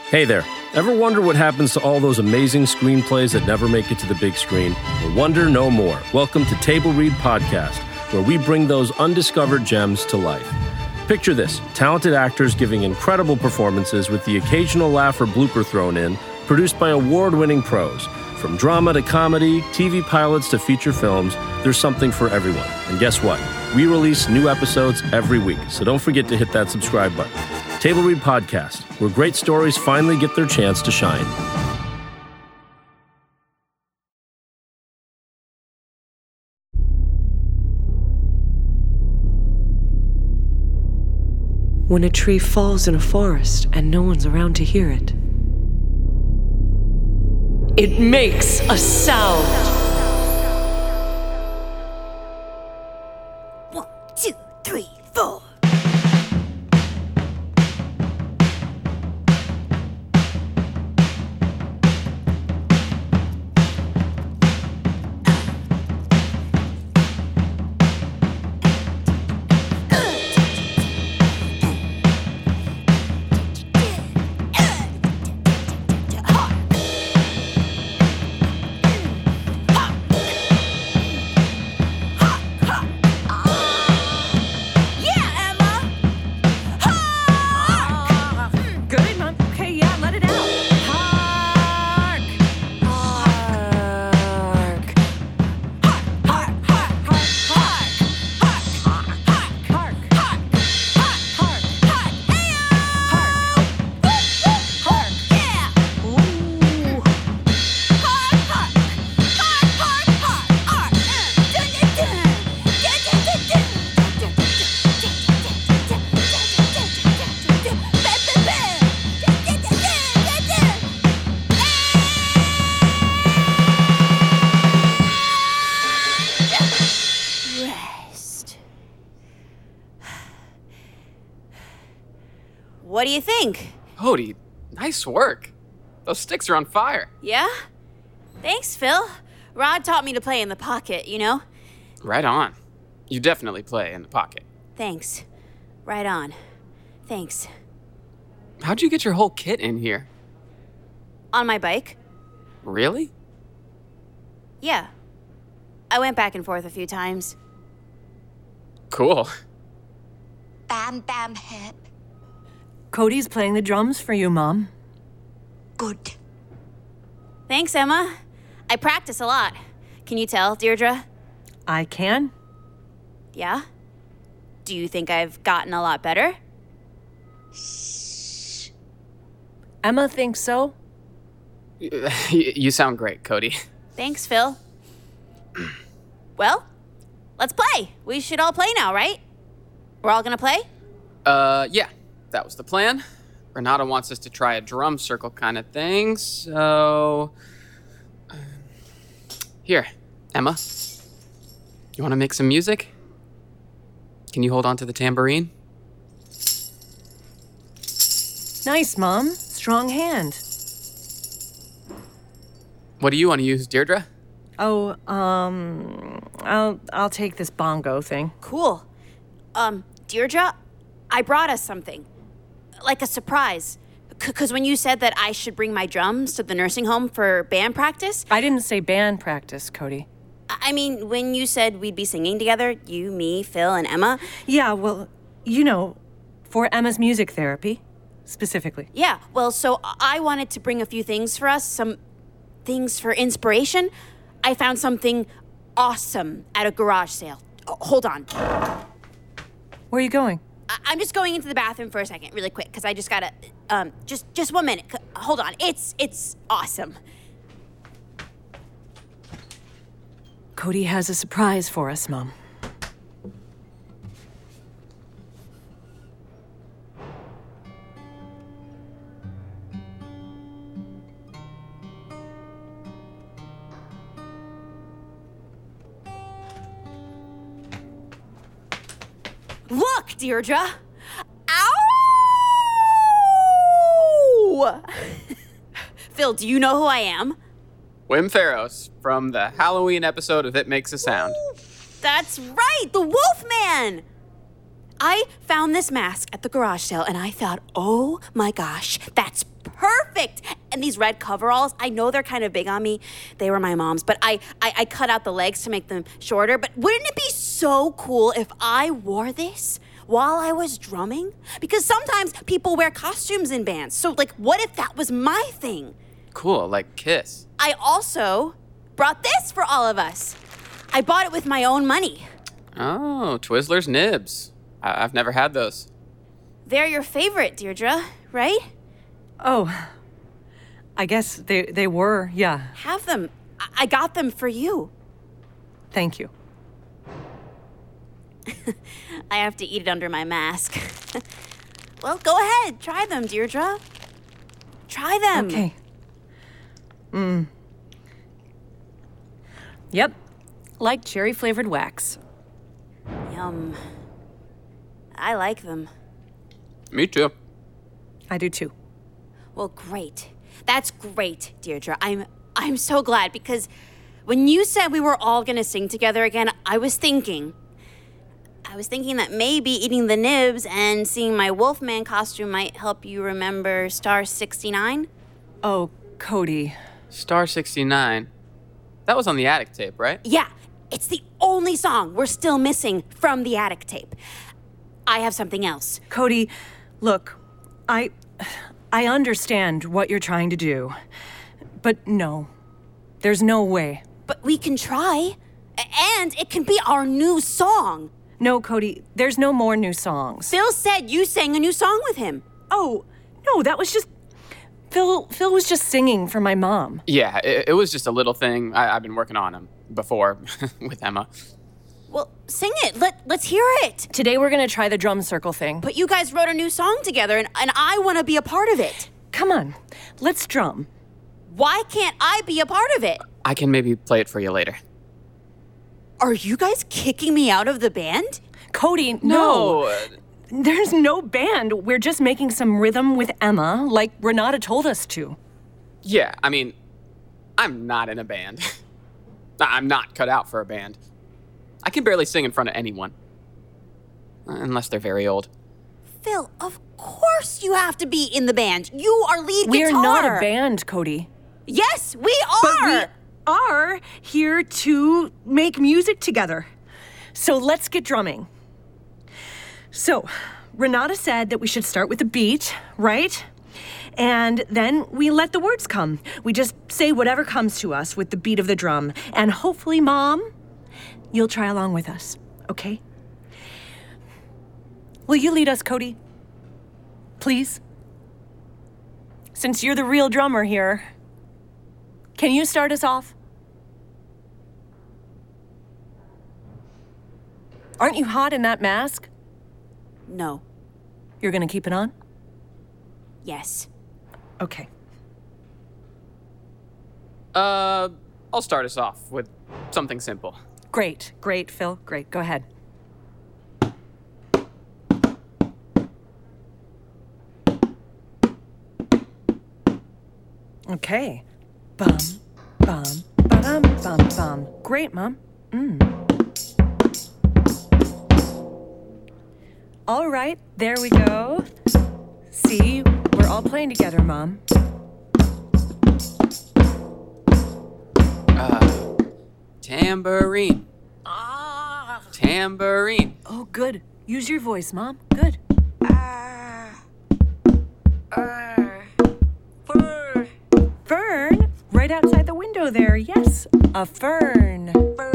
Hey there. Ever wonder what happens to all those amazing screenplays that never make it to the big screen? Well, wonder no more. Welcome to Table Read Podcast, where we bring those undiscovered gems to life. Picture this, talented actors giving incredible performances with the occasional laugh or blooper thrown in, produced by award-winning pros. From drama to comedy, TV pilots to feature films, there's something for everyone. And guess what? We release new episodes every week, so don't forget to hit that subscribe button. Table Read Podcast, where great stories finally get their chance to shine. When a tree falls in a forest and no one's around to hear it, it makes a sound. 1, 2, 3, 4. What do you think? Cody, nice work. Those sticks are on fire. Yeah? Thanks, Phil. Rod taught me to play in the pocket, you know? Right on. You definitely play in the pocket. Thanks. Right on. Thanks. How'd you get your whole kit in here? On my bike? Really? Yeah. I went back and forth a few times. Cool. Bam, bam, hip. Cody's playing the drums for you, Mom. Good. Thanks, Emma. I practice a lot. Can you tell, Deirdre? I can. Yeah? Do you think I've gotten a lot better? Emma thinks so. You sound great, Cody. Thanks, Phil. Well, let's play. We should all play now, right? We're all gonna play? Yeah. That was the plan. Renata wants us to try a drum circle kind of thing, so... Here, Emma. You want to make some music? Can you hold on to the tambourine? Nice, Mom. Strong hand. What do you want to use, Deirdre? Oh, I'll take this bongo thing. Cool. Deirdre, I brought us something. Like a surprise. Because when you said that I should bring my drums to the nursing home for band practice... I didn't say band practice, Cody. I mean, when you said we'd be singing together, you, me, Phil, and Emma... Yeah, well, you know, for Emma's music therapy, specifically. Yeah, well, so I wanted to bring a few things for us, some things for inspiration. I found something awesome at a garage sale. Hold on. Where are you going? I'm just going into the bathroom for a second, really quick, because I just gotta, just 1 minute. Hold on, it's awesome. Cody has a surprise for us, Mom. Look, Deirdre. Ow! Phil, do you know who I am? Wim Farrows from the Halloween episode of It Makes a Sound. That's right, the Wolfman! I found this mask at the garage sale and I thought, oh my gosh, that's perfect. And these red coveralls, I know they're kind of big on me. They were my mom's, but I cut out the legs to make them shorter. But wouldn't it be so cool if I wore this while I was drumming? Because sometimes people wear costumes in bands. So, like, what if that was my thing? Cool, like Kiss. I also brought this for all of us. I bought it with my own money. Oh, Twizzlers nibs. I've never had those. They're your favorite, Deirdre, right? Oh, I guess they were, yeah. Have them. I got them for you. Thank you. I have to eat it under my mask. Well, go ahead. Try them, Deirdre. Try them. Okay. Yep. Like cherry-flavored wax. Yum. I like them. Me too. I do too. Well, great. That's great, Deirdre. I'm so glad because when you said we were all gonna sing together again, I was thinking that maybe eating the nibs and seeing my Wolfman costume might help you remember Star 69. Oh, Cody. Star 69. That was on the Attic tape, right? Yeah, it's the only song we're still missing from the Attic tape. I have something else. Cody, look, I understand what you're trying to do, but no, there's no way. But we can try, and it can be our new song. No, Cody, there's no more new songs. Phil said you sang a new song with him. Oh, no, that was just... Phil was just singing for my mom. Yeah, it was just a little thing. I've been working on them before with Emma. Well, sing it. Let's hear it. Today we're gonna try the drum circle thing. But you guys wrote a new song together, and I want to be a part of it. Come on, let's drum. Why can't I be a part of it? I can maybe play it for you later. Are you guys kicking me out of the band? Cody, no. There's no band. We're just making some rhythm with Emma, like Renata told us to. Yeah, I mean, I'm not in a band. I'm not cut out for a band. I can barely sing in front of anyone. Unless they're very old. Phil, of course you have to be in the band. You are lead guitar. We're not a band, Cody. Yes, we are. But we are here to make music together. So let's get drumming. So, Renata said that we should start with a beat, right? And then we let the words come. We just say whatever comes to us with the beat of the drum. And hopefully, Mom, you'll try along with us, okay? Will you lead us, Cody? Please? Since you're the real drummer here, can you start us off? Aren't you hot in that mask? No. You're gonna keep it on? Yes. Okay. I'll start us off with something simple. Great, Phil. Great, go ahead. Okay. Bum, bum, ba-dum, bum, bum. Great, Mom. All right, there we go. See, we're all playing together, Mom. Tambourine. Tambourine. Oh, good. Use your voice, Mom. Good. Fern, right outside the window there. Yes, a fern.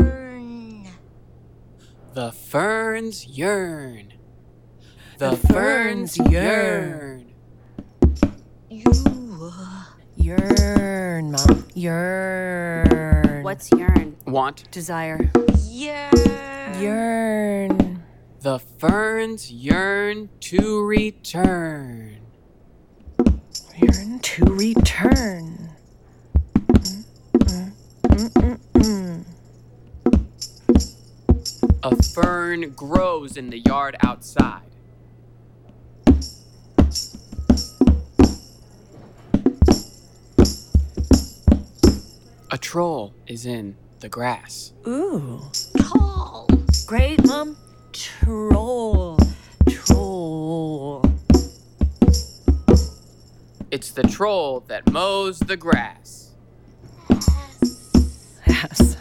The ferns yearn. The ferns yearn. Yearn, Mom. Yearn. What's yearn? Want. Desire? Yeah. Yearn. The ferns yearn to return. Yearn to return. A fern grows in the yard outside. A troll is in the grass. Ooh. Tall. Great, Mom. Troll. It's the troll that mows the grass. Yes.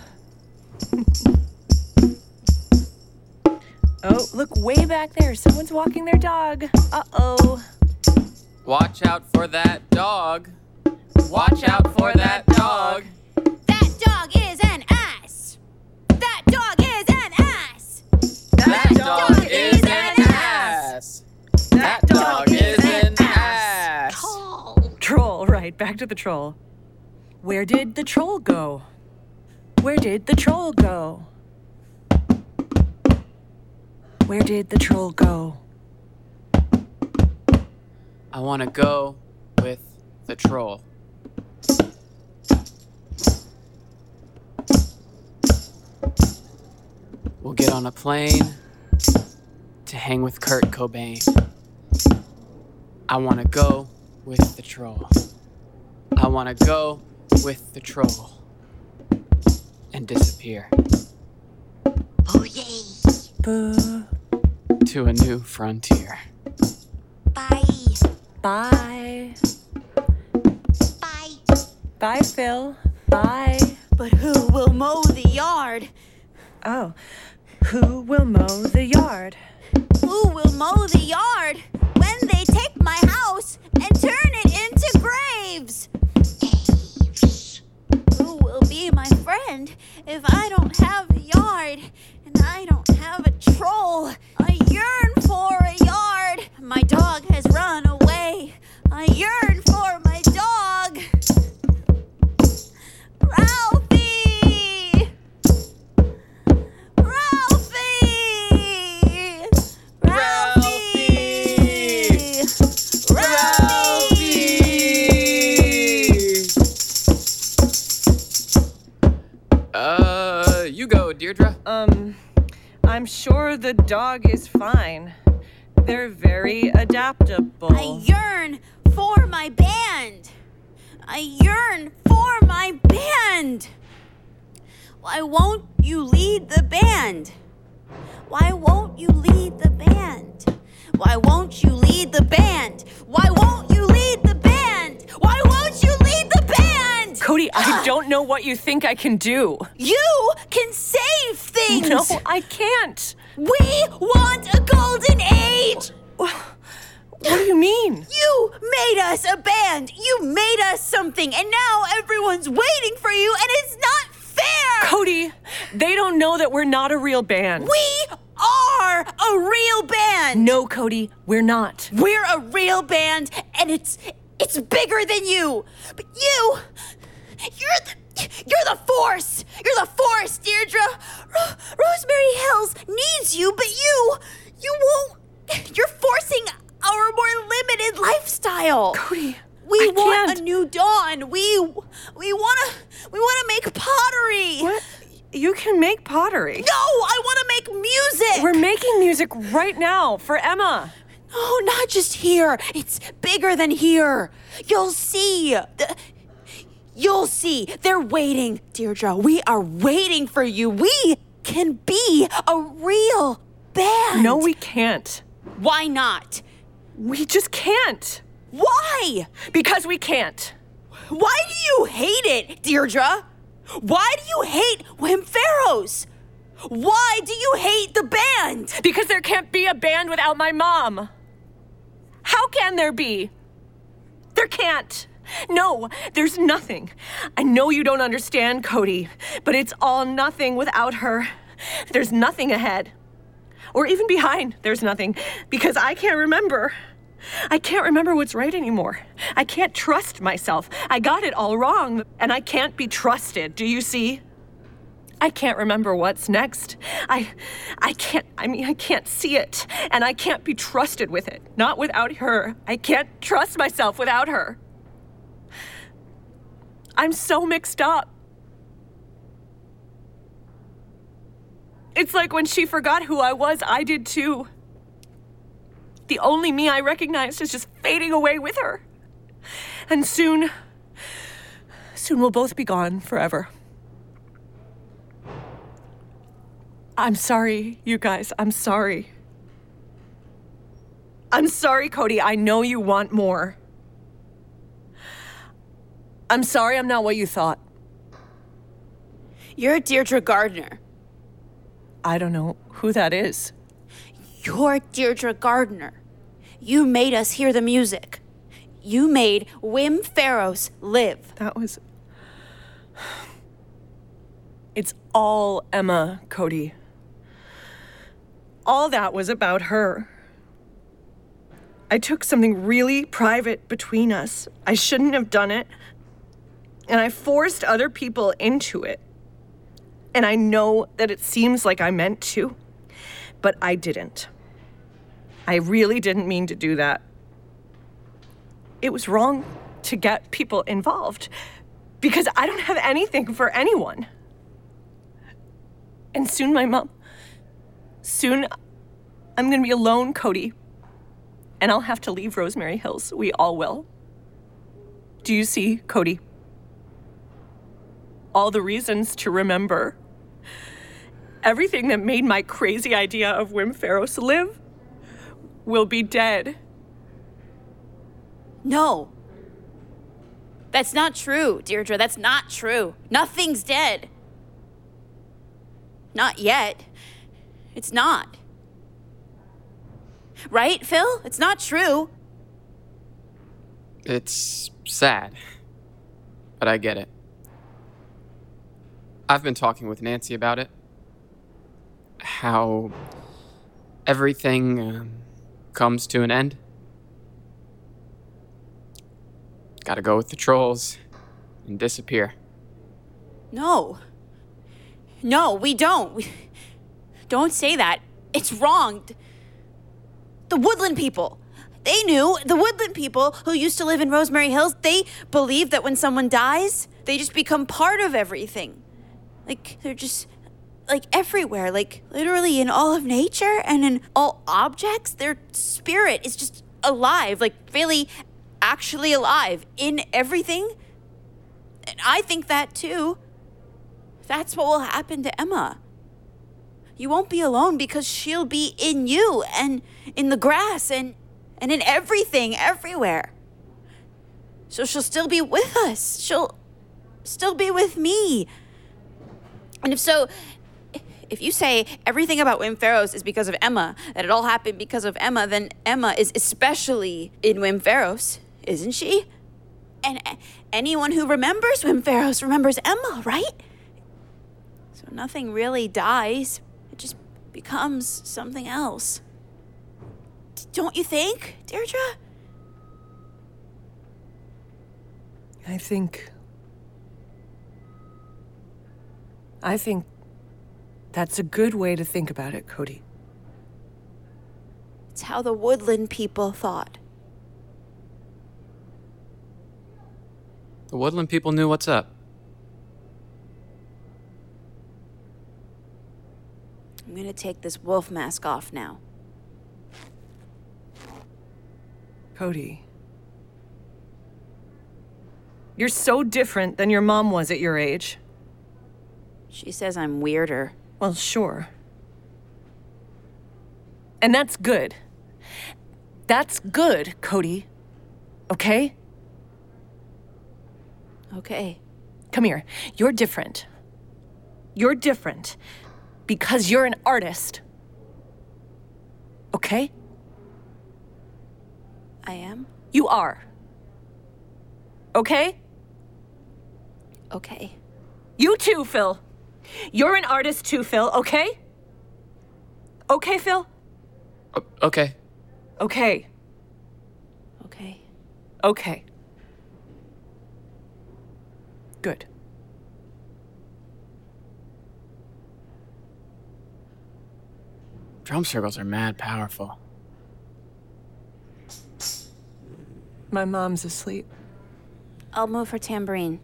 Oh, look way back there. Someone's walking their dog. Uh-oh. Watch out for that dog. Watch out for that dog. That dog is an ass. That dog is an ass. That dog is an ass. That dog is an ass. Troll, right. Back to the troll. Where did the troll go? Where did the troll go? Where did the troll go? I want to go with the troll. We'll get on a plane to hang with Kurt Cobain. I want to go with the troll. I want to go with the troll and disappear Oh, yay. Boo. to a new frontier. Bye. Bye. Bye. Bye, Phil. Bye. But who will mow the yard? Oh, who will mow the yard? Who will mow the yard when they take my house and turn it into graves? Who will be my friend if I don't have a yard and I don't have a troll? I yearn for a yard. My dog has run away. I yearn for my dog. Ralphie! Ralphie! Ralphie! Ralphie! You go, Deirdre. I'm sure the dog is fine. They're very adaptable. I yearn for my band. I yearn for my band. Why won't you lead the band? Why won't you lead the band? Why won't you lead the band? Why won't you lead the band? Why won't you lead the band? Cody, I don't know what you think I can do. You can save things. No, I can't. We want a golden age. What do you mean? You made us a band. You made us something, and now everyone's waiting for you, and it's not fair. Cody, they don't know that we're not a real band. We are a real band. No, Cody, we're not. We're a real band, and it's bigger than you. But you're the force. You're the force, Deirdre. Rosemary Hills needs you, but you won't. You're forcing our more limited lifestyle. Cody, We I want can't. a new dawn. We wanna make pottery. What? You can make pottery. No, I wanna make music. We're making music right now for Emma. No, not just here. It's bigger than here. You'll see. You'll see. They're waiting, Deirdre. We are waiting for you. We can be a real band. No, we can't. Why not? We just can't. Why? Because we can't. Why do you hate it, Deirdre? Why do you hate Wim Pharaohs? Why do you hate the band? Because there can't be a band without my mom. How can there be? There can't. No, there's nothing. I know you don't understand, Cody, but it's all nothing without her. There's nothing ahead. Or even behind, there's nothing, because I can't remember. I can't remember what's right anymore. I can't trust myself. I got it all wrong, and I can't be trusted. Do you see? I can't remember what's next. I can't see it, and I can't be trusted with it. Not without her. I can't trust myself without her. I'm so mixed up. It's like when she forgot who I was, I did too. The only me I recognized is just fading away with her. And soon we'll both be gone forever. I'm sorry, you guys. I'm sorry. I'm sorry, Cody. I know you want more. I'm sorry I'm not what you thought. You're Deirdre Gardner. I don't know who that is. You're Deirdre Gardner. You made us hear the music. You made Wim Faros live. That was... It's all Emma, Cody. All that was about her. I took something really private between us. I shouldn't have done it. And I forced other people into it. And I know that it seems like I meant to, but I didn't. I really didn't mean to do that. It was wrong to get people involved because I don't have anything for anyone. And soon I'm gonna be alone, Cody. And I'll have to leave Rosemary Hills. We all will. Do you see, Cody? All the reasons to remember. Everything that made my crazy idea of Wim Faros live will be dead. No. That's not true, Deirdre. That's not true. Nothing's dead. Not yet. It's not. Right, Phil? It's not true. It's sad, but I get it. I've been talking with Nancy about it. How everything comes to an end. Gotta go with the trolls and disappear. No. No, we don't. Don't say that. It's wrong. The Woodland people. They knew. The Woodland people who used to live in Rosemary Hills, they believe that when someone dies, they just become part of everything. Like, they're just, like, everywhere. Like, literally in all of nature and in all objects. Their spirit is just alive. Like, really, actually alive in everything. And I think that, too. That's what will happen to Emma. You won't be alone because she'll be in you and in the grass and in everything, everywhere. So she'll still be with us. She'll still be with me. And if you say everything about Wim Faros is because of Emma, that it all happened because of Emma, then Emma is especially in Wim Faros, isn't she? And anyone who remembers Wim Faros remembers Emma, right? So nothing really dies. It just becomes something else. Don't you think, Deirdre? I think that's a good way to think about it, Cody. It's how the Woodland people thought. The Woodland people knew what's up. I'm gonna take this wolf mask off now. Cody. You're so different than your mom was at your age. She says I'm weirder. Well, sure. And that's good. That's good, Cody. Okay? Okay. Come here. You're different. You're different because you're an artist. Okay? I am? You are. Okay? Okay. You too, Phil. You're an artist too, Phil, okay? Okay, Phil? Okay. Okay. Okay. Okay. Good. Drum circles are mad powerful. My mom's asleep. I'll move her tambourine.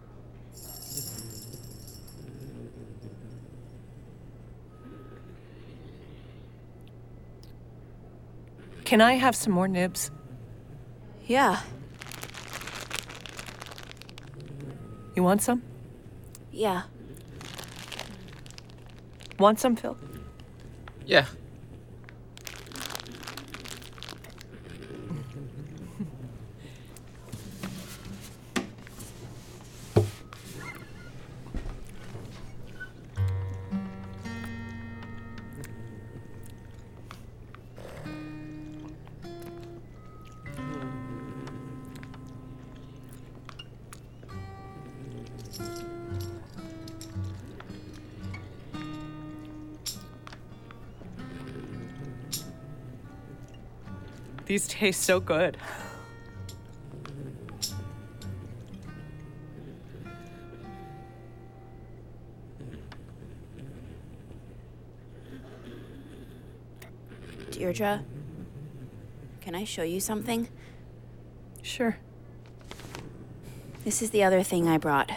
Can I have some more nibs? Yeah. You want some? Yeah. Want some, Phil? Yeah. These taste so good. Deirdre, can I show you something? Sure. This is the other thing I brought.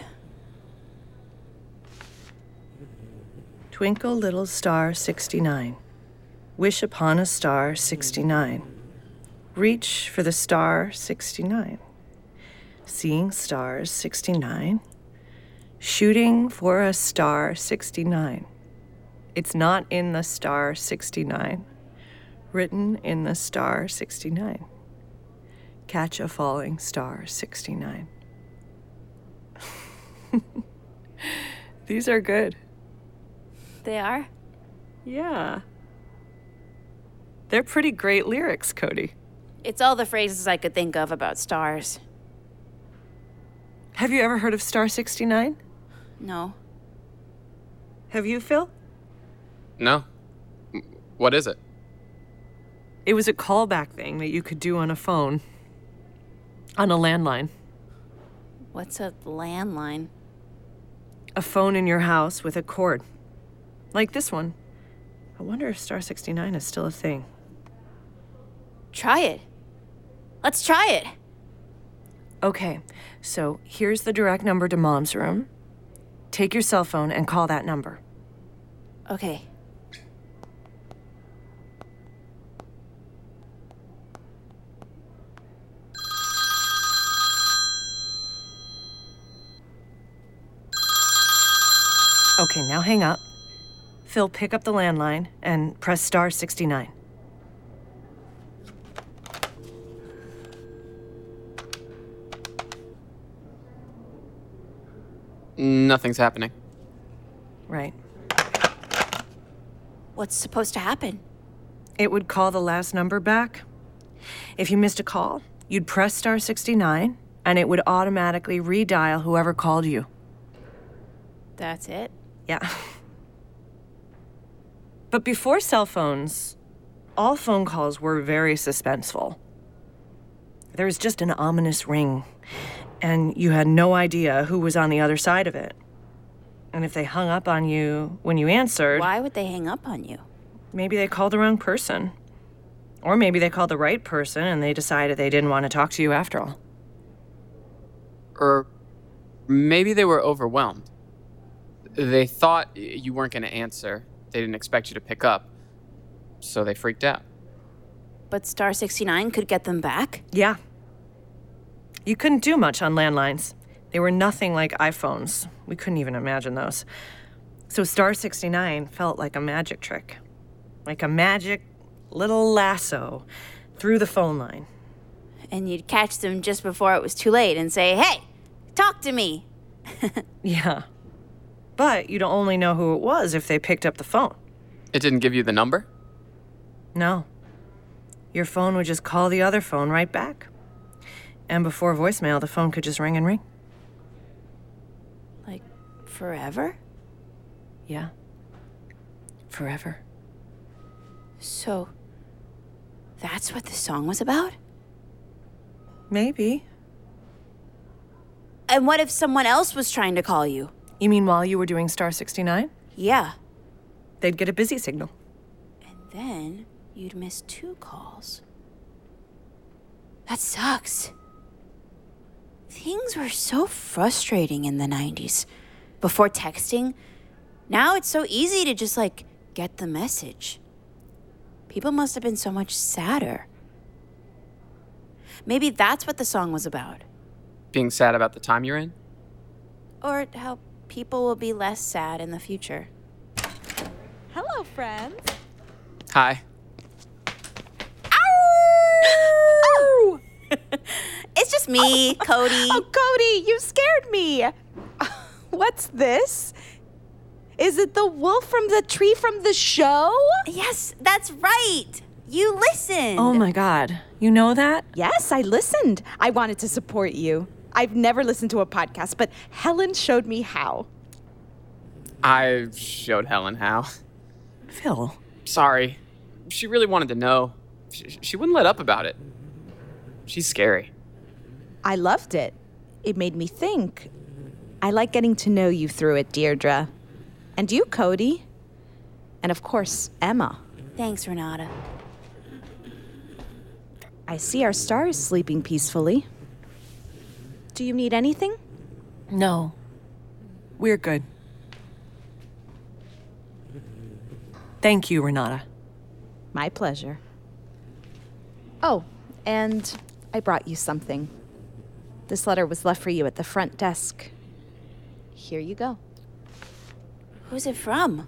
Twinkle, little star 69. Wish upon a star 69. Reach for the star 69. Seeing stars 69. Shooting for a star 69. It's not in the star 69. Written in the star 69. Catch a falling star 69. These are good. They are? Yeah. They're pretty great lyrics, Cody. It's all the phrases I could think of about stars. Have you ever heard of Star 69? No. Have you, Phil? No. What is it? It was a callback thing that you could do on a phone. On a landline. What's a landline? A phone in your house with a cord. Like this one. I wonder if Star 69 is still a thing. Try it. Let's try it. Okay, so here's the direct number to Mom's room. Take your cell phone and call that number. Okay. Okay, now hang up. Phil, pick up the landline and press star 69. Nothing's happening. Right. What's supposed to happen? It would call the last number back. If you missed a call, you'd press star 69 and it would automatically redial whoever called you. That's it? Yeah. But before cell phones, all phone calls were very suspenseful. There was just an ominous ring, and you had no idea who was on the other side of it. And if they hung up on you when you answered, Why would they hang up on you? maybe they called the wrong person. Or maybe they called the right person and they decided they didn't want to talk to you after all. Or maybe they were overwhelmed. They thought you weren't going to answer. They didn't expect you to pick up. So they freaked out. But Star 69 could get them back? Yeah. You couldn't do much on landlines. They were nothing like iPhones. We couldn't even imagine those. So Star 69 felt like a magic trick. Like a magic little lasso through the phone line. And you'd catch them just before it was too late and say, "Hey, talk to me." Yeah. But you'd only know who it was if they picked up the phone. It didn't give you the number? No. Your phone would just call the other phone right back. And before voicemail, the phone could just ring and ring. Like, forever? Yeah. Forever. So, that's what the song was about? Maybe. And what if someone else was trying to call you? You mean while you were doing Star 69? Yeah. They'd get a busy signal. And then you'd miss 2 calls. That sucks. Things were so frustrating in the 90s. Before texting, now it's so easy to just, get the message. People must have been so much sadder. Maybe that's what the song was about. Being sad about the time you're in? Or how people will be less sad in the future. Hello, friends. Hi. Ow! It's just me, Cody. Oh, Cody, you scared me. What's this? Is it the wolf from the tree from the show? Yes, that's right. You listened. Oh my God. You know that? Yes, I listened. I wanted to support you. I've never listened to a podcast, but Helen showed me how. I showed Helen how. Phil. Sorry. She really wanted to know. She wouldn't let up about it. She's scary. I loved it. It made me think. I like getting to know you through it, Deirdre. And you, Cody. And of course, Emma. Thanks, Renata. I see our star is sleeping peacefully. Do you need anything? No. We're good. Thank you, Renata. My pleasure. Oh, and I brought you something. This letter was left for you at the front desk. Here you go. Who's it from?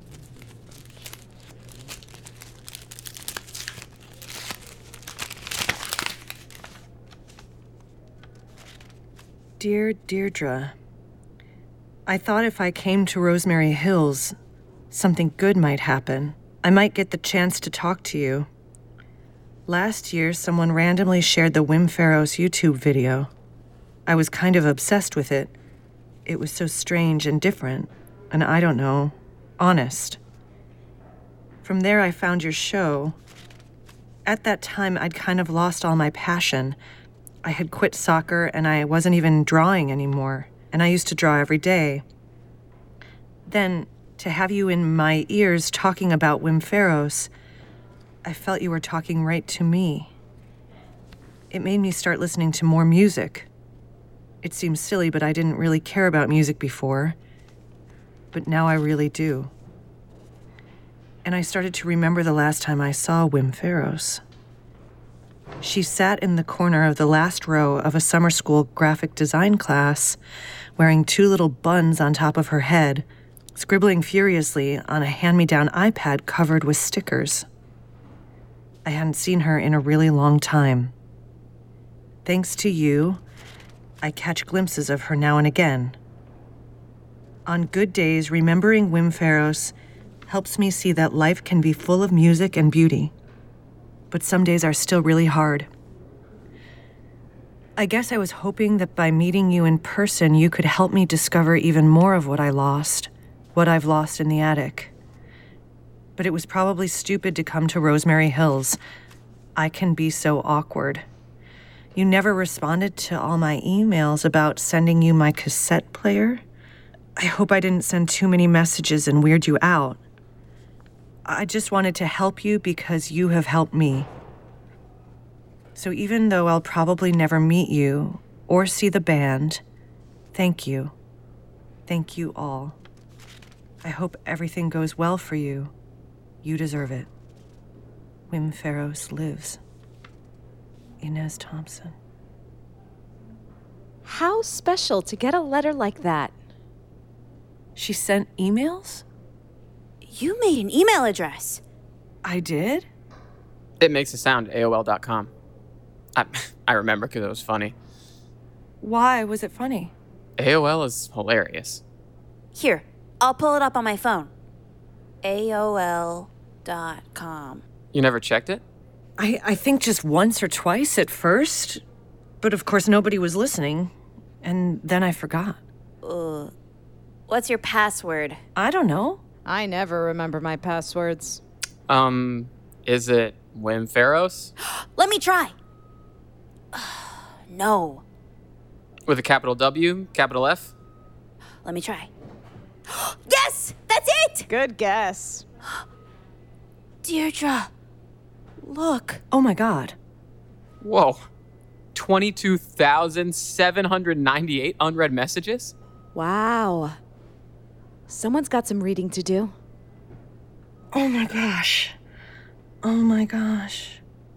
Dear Deirdre, I thought if I came to Rosemary Hills, something good might happen. I might get the chance to talk to you. Last year, someone randomly shared the Wim Faros YouTube video. I was kind of obsessed with it. It was so strange and different, and I don't know, honest. From there, I found your show. At that time, I'd kind of lost all my passion. I had quit soccer, and I wasn't even drawing anymore, and I used to draw every day. Then, to have you in my ears talking about Wim Faros, I felt you were talking right to me. It made me start listening to more music. It seems silly, but I didn't really care about music before. But now I really do. And I started to remember the last time I saw Wim Faros. She sat in the corner of the last row of a summer school graphic design class, wearing 2 little buns on top of her head, scribbling furiously on a hand-me-down iPad covered with stickers. I hadn't seen her in a really long time. Thanks to you, I catch glimpses of her now and again. On good days, remembering Wim Faros helps me see that life can be full of music and beauty. But some days are still really hard. I guess I was hoping that by meeting you in person, you could help me discover even more of what I lost, what I've lost in the attic. But it was probably stupid to come to Rosemary Hills. I can be so awkward. You never responded to all my emails about sending you my cassette player. I hope I didn't send too many messages and weird you out. I just wanted to help you because you have helped me. So even though I'll probably never meet you or see the band, thank you. Thank you all. I hope everything goes well for you. You deserve it. Wim Faros lives. Inez Thompson. How special to get a letter like that. She sent emails? You made an email address. I did? It makes a sound, AOL.com. I remember because it was funny. Why was it funny? AOL is hilarious. Here, I'll pull it up on my phone. AOL.com. You never checked it? I think just once or twice at first. But of course nobody was listening. And then I forgot. What's your password? I don't know. I never remember my passwords. Is it Wim Faros? Let me try. No. With a capital W, capital F? Let me try. Yes! That's it! Good guess. Deirdre, look. Oh my God. Whoa. 22,798 unread messages? Wow. Someone's got some reading to do. Oh my gosh. Oh my gosh.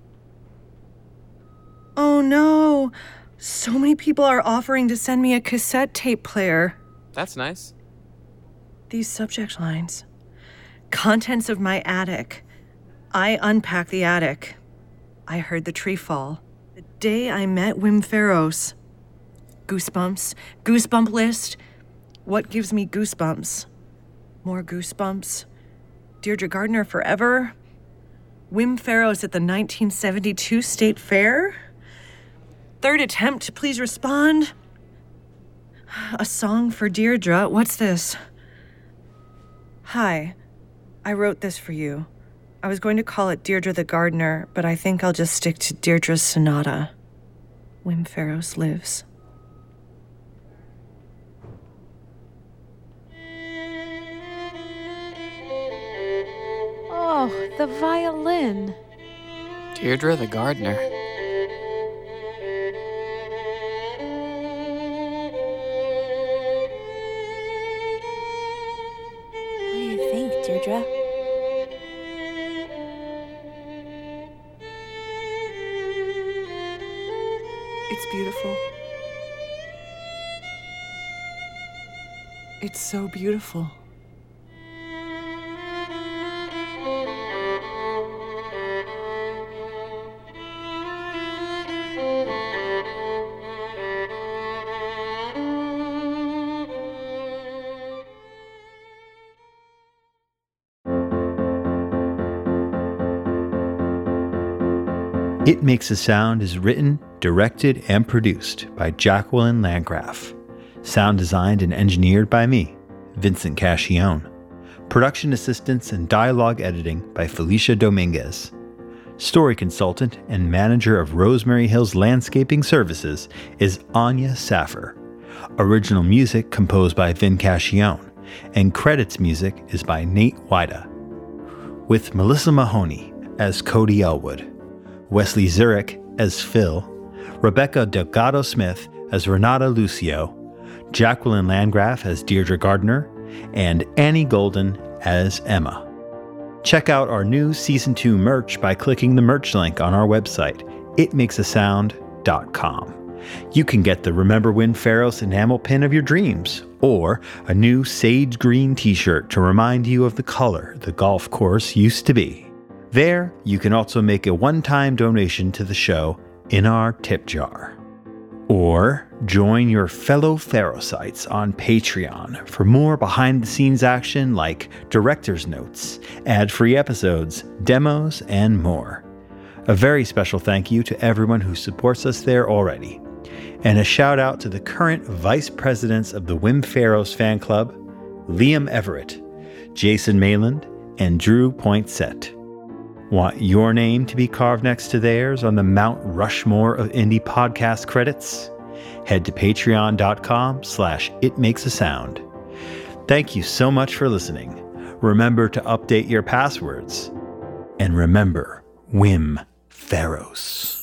Oh no. So many people are offering to send me a cassette tape player. That's nice. These subject lines. Contents of my attic. I unpack the attic. I heard the tree fall. The day I met Wim Faros. Goosebumps. Goosebump list. What gives me goosebumps? More goosebumps. Deirdre Gardner forever. Wim Faros at the 1972 State Fair. Third attempt, please respond. A song for Deirdre. What's this? Hi, I wrote this for you. I was going to call it Deirdre the Gardener, but I think I'll just stick to Deirdre's Sonata. Wim Faros lives. Oh, the violin. Deirdre the Gardener. What do you think, Deirdre? It's beautiful. It's so beautiful. It Makes a Sound is written, directed, and produced by Jacqueline Landgraf. Sound designed and engineered by me, Vincent Cascione. Production assistance and dialogue editing by Felicia Dominguez. Story consultant and manager of Rosemary Hills Landscaping Services is Anya Saffer. Original music composed by Vin Cascione, and credits music is by Nate Wida. With Melissa Mahoney as Cody Elwood, Wesley Zurich as Phil, Rebecca Delgado-Smith as Renata Lucio, Jacqueline Landgraf as Deirdre Gardener, and Annie Golden as Emma. Check out our new Season 2 merch by clicking the merch link on our website, itmakesasound.com. You can get the Remember Win Faros enamel pin of your dreams, or a new sage green t-shirt to remind you of the color the golf course used to be. There, you can also make a one-time donation to the show in our tip jar. Or join your fellow Farosites on Patreon for more behind-the-scenes action like director's notes, ad-free episodes, demos, and more. A very special thank you to everyone who supports us there already. And a shout out to the current vice presidents of the Wim Faros fan club, Liam Everett, Jason Mayland, and Drew Poinsett. Want your name to be carved next to theirs on the Mount Rushmore of indie podcast credits? Head to patreon.com/itmakesasound. Thank you so much for listening. Remember to update your passwords. And remember, Wim Faros.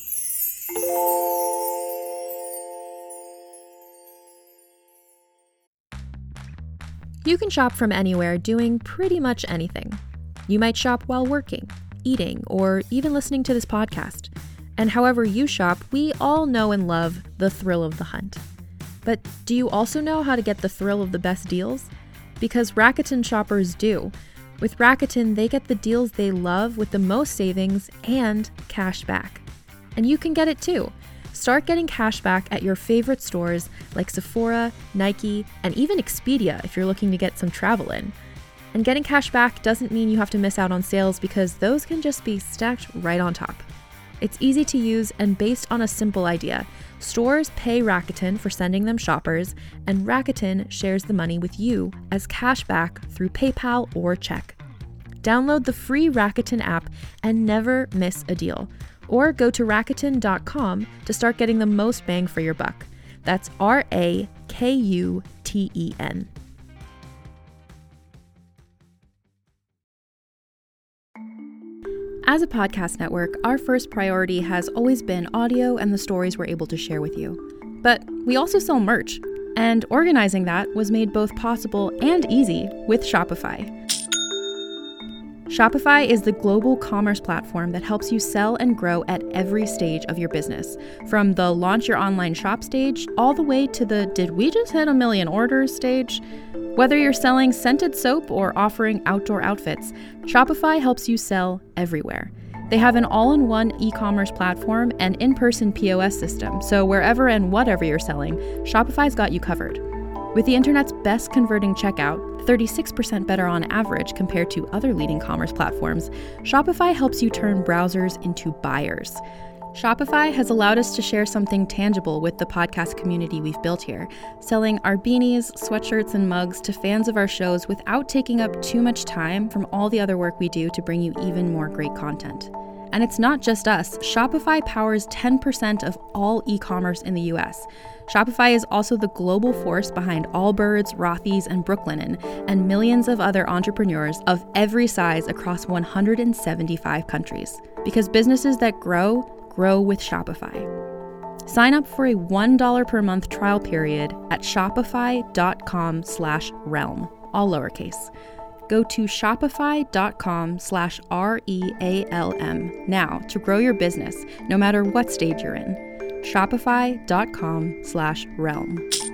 You can shop from anywhere doing pretty much anything. You might shop while working, eating, or even listening to this podcast. And however you shop, we all know and love the thrill of the hunt. But do you also know how to get the thrill of the best deals? Because Rakuten shoppers do. With Rakuten, they get the deals they love with the most savings and cash back. And you can get it too. Start getting cash back at your favorite stores like Sephora, Nike, and even Expedia if you're looking to get some travel in. And getting cash back doesn't mean you have to miss out on sales because those can just be stacked right on top. It's easy to use and based on a simple idea. Stores pay Rakuten for sending them shoppers, and Rakuten shares the money with you as cash back through PayPal or check. Download the free Rakuten app and never miss a deal. Or go to Rakuten.com to start getting the most bang for your buck. That's Rakuten. As a podcast network, our first priority has always been audio and the stories we're able to share with you. But we also sell merch, and organizing that was made both possible and easy with Shopify. Shopify is the global commerce platform that helps you sell and grow at every stage of your business, from the launch your online shop stage all the way to the did we just hit 1 million orders stage. Whether you're selling scented soap or offering outdoor outfits, Shopify helps you sell everywhere. They have an all-in-one e-commerce platform and in-person POS system, so wherever and whatever you're selling, Shopify's got you covered. With the internet's best converting checkout, 36% better on average compared to other leading commerce platforms, Shopify helps you turn browsers into buyers. Shopify has allowed us to share something tangible with the podcast community we've built here, selling our beanies, sweatshirts, and mugs to fans of our shows without taking up too much time from all the other work we do to bring you even more great content. And it's not just us. Shopify powers 10% of all e-commerce in the US. Shopify is also the global force behind Allbirds, Rothy's, and Brooklinen, and millions of other entrepreneurs of every size across 175 countries. Because businesses that grow with Shopify. Sign up for a $1 per month trial period at shopify.com/realm, all lowercase. Go to shopify.com/REALM now to grow your business, no matter what stage you're in. Shopify.com/realm.